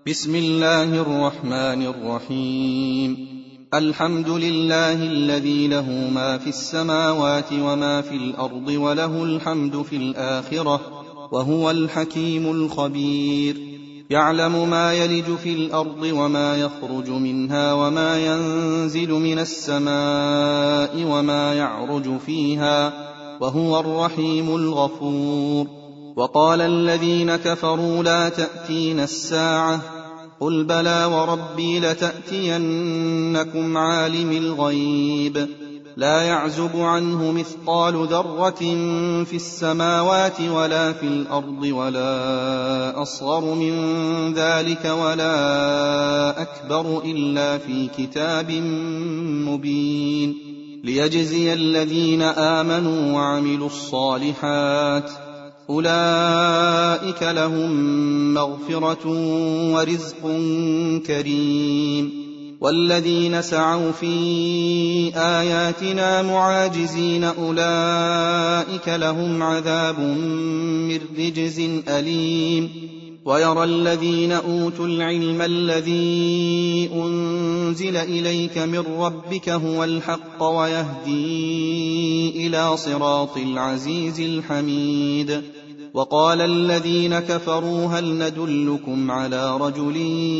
بسم الله الرحمن الرحيم. الحمد لله الذي له ما في السماوات وما في الأرض وله الحمد في الآخرة وهو الحكيم الخبير. يعلم ما يلج في الأرض وما يخرج منها وما ينزل من السماء وما يعرج فيها وهو الرحيم الغفور. وقال الذين كفروا لا تأتينا الساعة قل بلى وربي لتأتينكم عالم الغيب لا يعزب عنه مثقال ذرة في السماوات ولا في الأرض ولا أصغر من ذلك ولا أكبر إلا في كتاب مبين ليجزي الذين آمنوا وعملوا الصالحات أولئك لهم مغفرة ورزق كريم. والذين سعوا في آياتنا معاجزين أولئك لهم عذاب من رجز أليم. ويرى الذين أوتوا العلم الذي أنزل إليك من ربك هو الحق ويهدي إلى صراط العزيز الحميد. وقال الذين كفروا هل ندلكم على رجل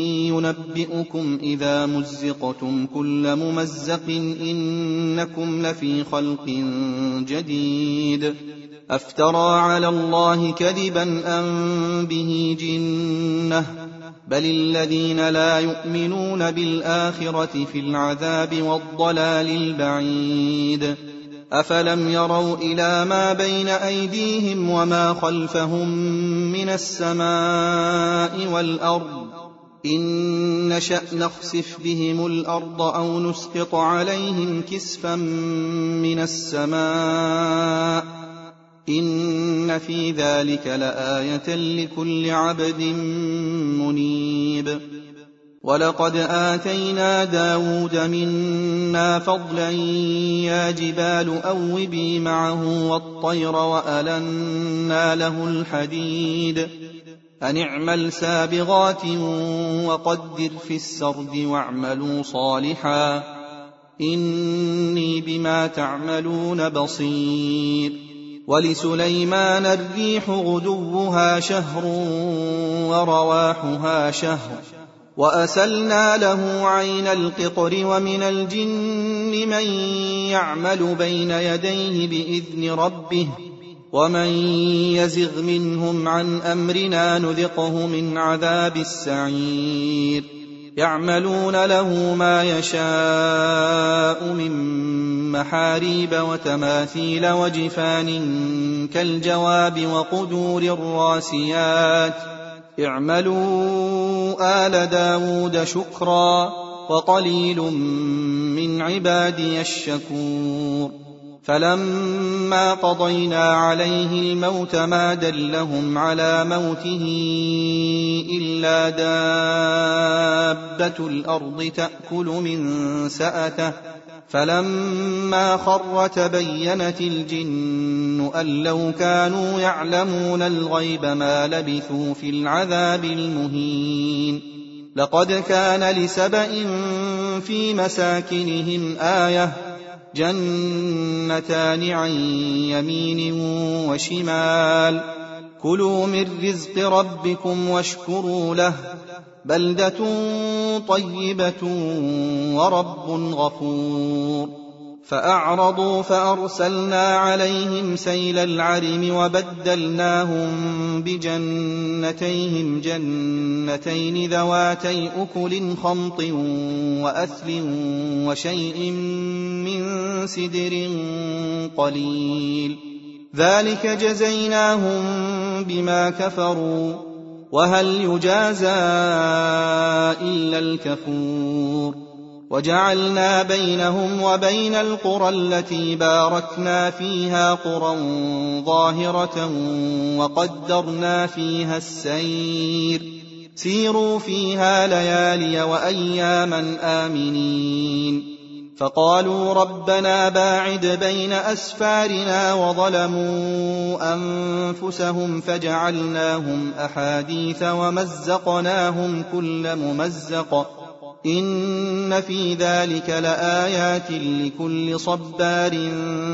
ينبئكم إذا مزقتم كل ممزق إنكم لفي خلق جديد أفترى على الله كذبا أم به جنة بل الذين لا يؤمنون بالآخرة في العذاب والضلال البعيد. أفلم يروا إلى ما بين أيديهم وما خلفهم من السماء والأرض إن نشأ نخسف بهم الأرض أو نسقط عليهم كسفا من السماء إن في ذلك لآية لكل عبد منيب. ولقد آتينا داود منا فضلا يا جبال أوبي معه والطير وألنا له الحديد أن اعمل سابغات وقدر في السرد واعملوا صالحا إني بما تعملون بصير. ولسليمان الريح غدوها شهر ورواحها شهر وأسلنا له عين القطر ومن الجن من يعمل بين يديه بإذن ربه ومن يزغ منهم عن أمرنا نذقه من عذاب السعير. يعملون له ما يشاء من محاريب وتماثيل وجفان كالجواب وقدور الراسيات اعملوا آل داود شكرا وقليل من عبادي الشكور. فلما قضينا عليه الموت ما دلهم على موته إلا دابة الأرض تأكل من سأته فلما خر تبينت الجن أن لو كانوا يعلمون الغيب ما لبثوا في العذاب المهين. لقد كان لسبإ في مساكنهم آية جنتان عن يمين وشمال كلوا من رزق ربكم واشكروا له بلدة طيبة ورب غفور. فأعرضوا فأرسلنا عليهم سيل العرم وبدلناهم بجنتيهم جنتين ذواتي أكل خمط وأثل وشيء من سدر قليل ذلك جزيناهم بما كفروا وهل يجازى إلا الكفور. وجعلنا بينهم وبين القرى التي باركنا فيها قرى ظاهرة وقدرنا فيها السير سيروا فيها ليالي وأياما آمنين فقالوا ربنا باعد بين أسفارنا وظلموا أنفسهم فجعلناهم أحاديث ومزقناهم كل ممزق إن في ذلك لآيات لكل صبار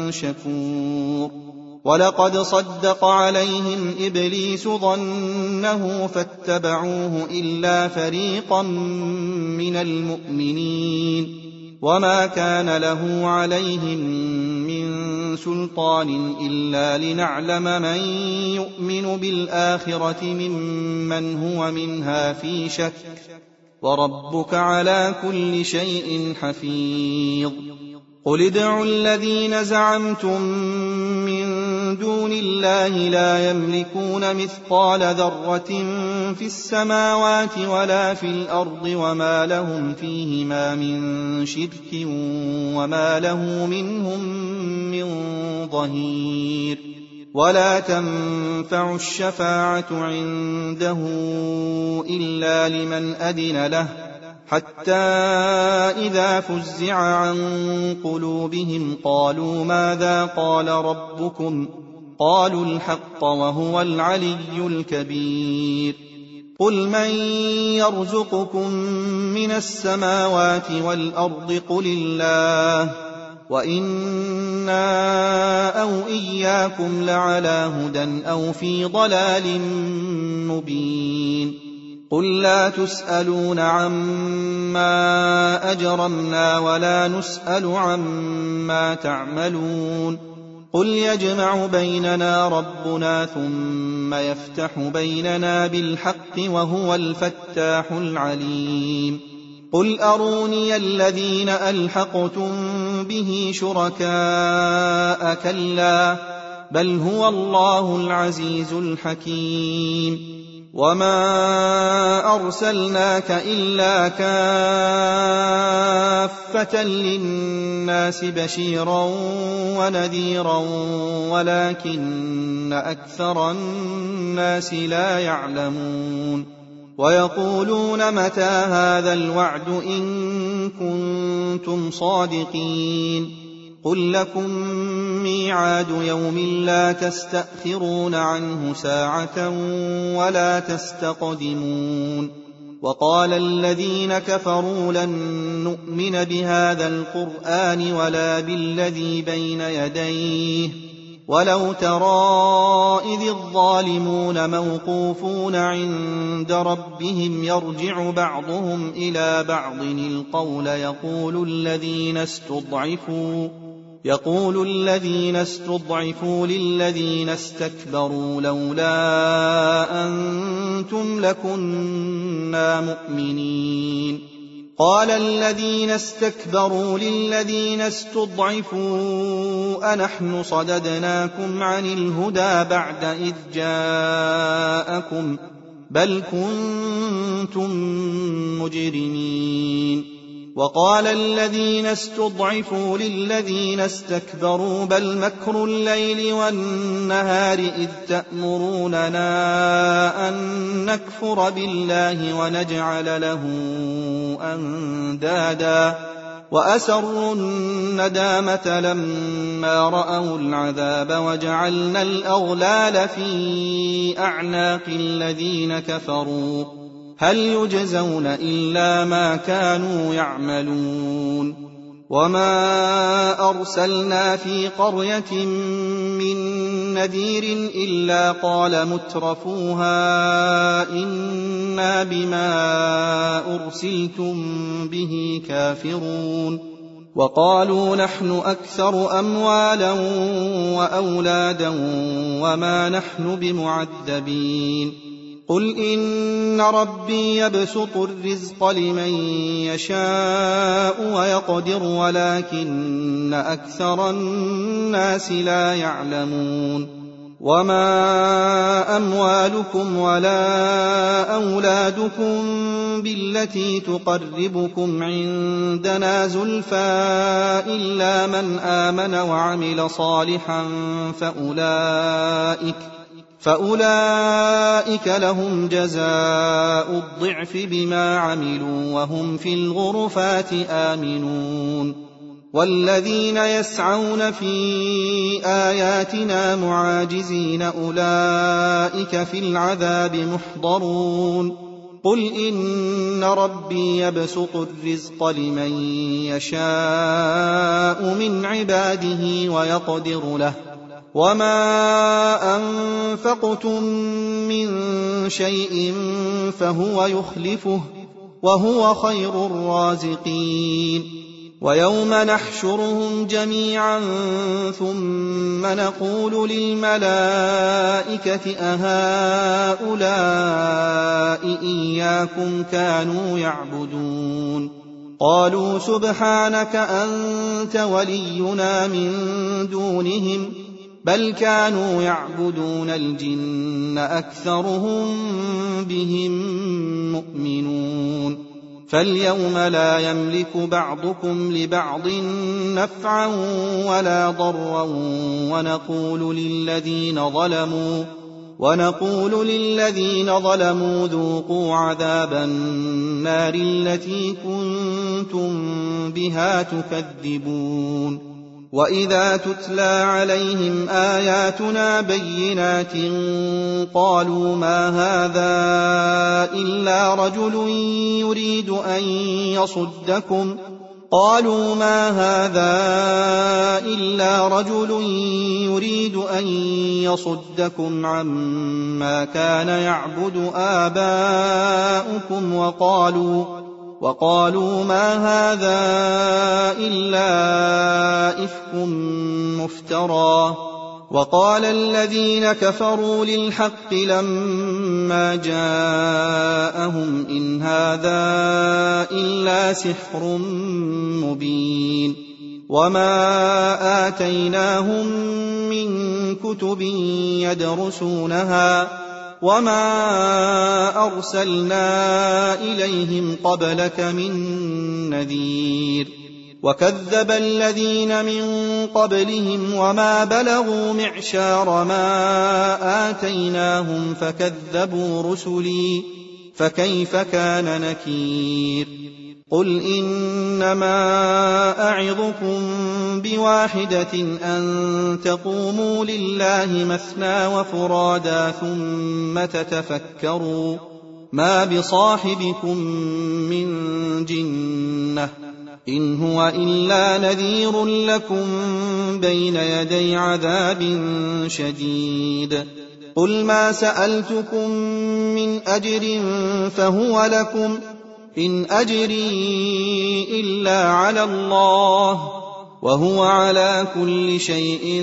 شكور ولقد صدق عليهم إبليس ظنه فاتبعوه إلا فريقا من المؤمنين وما كان له عليهم من سلطان إلا لنعلم من يؤمن بالآخرة ممن هو منها في شك وربك على كل شيء حفيظ قل ادعوا الذين زعمتم من دون الله لا يملكون مثقال ذرة في السماوات ولا في الأرض وما لهم فيهما من شرك وما له منهم من ظهير ولا تنفع الشفاعة عنده إلا لمن أذن له حتى إذا فزع عن قلوبهم قالوا ماذا قال ربكم قالوا الحق وهو العلي الكبير قل من يرزقكم من السماوات والأرض قل الله وإنا أو إياكم لعلى هدى أو في ضلال مبين قل لا تسألون عما أجرمنا ولا نسأل عما تعملون قل يجمع بيننا ربنا ثم يفتح بيننا بالحق وهو الفتاح العليم قل أروني الذين ألحقتم به شركاء كلا بل هو الله العزيز الحكيم وما أرسلناك إلا كافة للناس بشيرا ونذيرا ولكن أكثر الناس لا يعلمون ويقولون متى هذا الوعد إن كنتم صادقين قل لكم ميعاد يوم لا تستأخرون عنه ساعة ولا تستقدمون وقال الذين كفروا لن نؤمن بهذا القرآن ولا بالذي بين يديه ولو ترى إذ الظالمون موقوفون عند ربهم يرجع بعضهم إلى بعض القول يقول الذين استضعفوا للذين استكبروا لولا أنتم لكنا مؤمنين قال الذين استكبروا للذين استضعفوا أنحن صددناكم عن الهدى بعد إذ جاءكم بل كنتم مجرمين وقال الذين استضعفوا للذين استكبروا بل مكر الليل والنهار إذ تأمروننا أن نكفر بالله ونجعل له أندادا وأسروا الندامة لما رأوا العذاب وجعلنا الأغلال في أعناق الذين كفروا هل يجزون إلا ما كانوا يعملون وما أرسلنا في قرية من نذير إلا قال مترفوها إنا بما أرسلتم به كافرون وقالوا نحن أكثر أموالا وأولادا وما نحن بمعذبين قل إن ربي يبسط الرزق لمن يشاء ويقدر ولكن أكثر الناس لا يعلمون وما أموالكم ولا أولادكم بالتي تقربكم عندنا زلفى إلا من آمن وعمل صالحا فأولئك لهم جزاء الضعف بما عملوا وهم في الغرفات آمنون والذين يسعون في آياتنا معاجزين أولئك في العذاب محضرون قل إن ربي يبسط الرزق لمن يشاء من عباده ويقدر له وما أنفقتم من شيء فهو يخلفه وهو خير الرازقين ويوم نحشرهم جميعا ثم نقول للملائكة أهؤلاء إياكم كانوا يعبدون قالوا سبحانك أنت ولينا من دونهم بل كانوا يعبدون الجن أكثرهم بهم مؤمنون فاليوم لا يملك بعضكم لبعض نفعا ولا ضرا ونقول للذين ظلموا ذوقوا عذاب النار التي كنتم بها تكذبون وإذا تتلى عليهم آياتنا بينات قالوا ما هذا إلا رجل يريد أن يصدكم عما كان يعبد آباؤكم وقالوا ما هذا إلا إفك مفترى وقال الذين كفروا للحق لما جاءهم إن هذا إلا سحر مبين وما آتيناهم من كتب يدرسونها وما أرسلنا إليهم قبلك من نذير وكذب الذين من قبلهم وما بلغوا معشار ما آتيناهم فكذبوا رسلي فكيف كان نكير قل إنما أعظكم بواحدة أن تقوموا لله مثنى وفرادا ثم تتفكروا ما بصاحبكم من جنة إن هو إلا نذير لكم بين يدي عذاب شديد قل ما سألتكم من أجر فهو لكم إن أجري إلا على الله وهو على كل شيء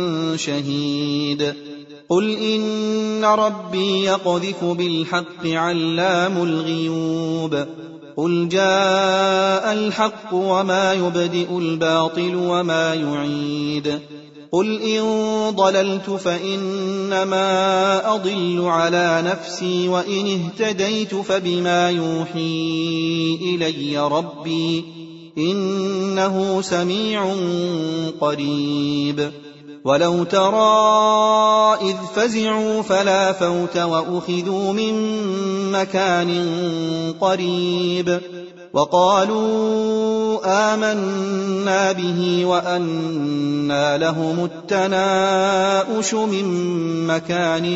شهيد قل إن ربي يقذف بالحق علام الغيوب قل جاء الحق وما يبدئ الباطل وما يعيد قل إن ضللت فإنما أضل على نفسي وإن اهتديت فبما يوحي إلي ربي إنه سميع قريب ولو ترى إذ فزعوا فلا فوت وأخذوا من مكان قريب وقالوا آمنا به وأنى لهم التناؤش من مكان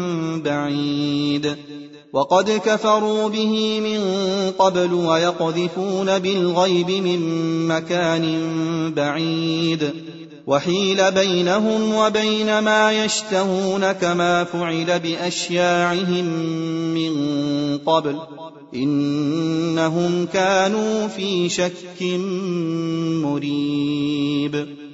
بعيد وقد كفروا به من قبل ويقذفون بالغيب من مكان بعيد وحيل بينهم وبين ما يشتهون كما فعل بأشياعهم من قبل إنهم كانوا في شك مريب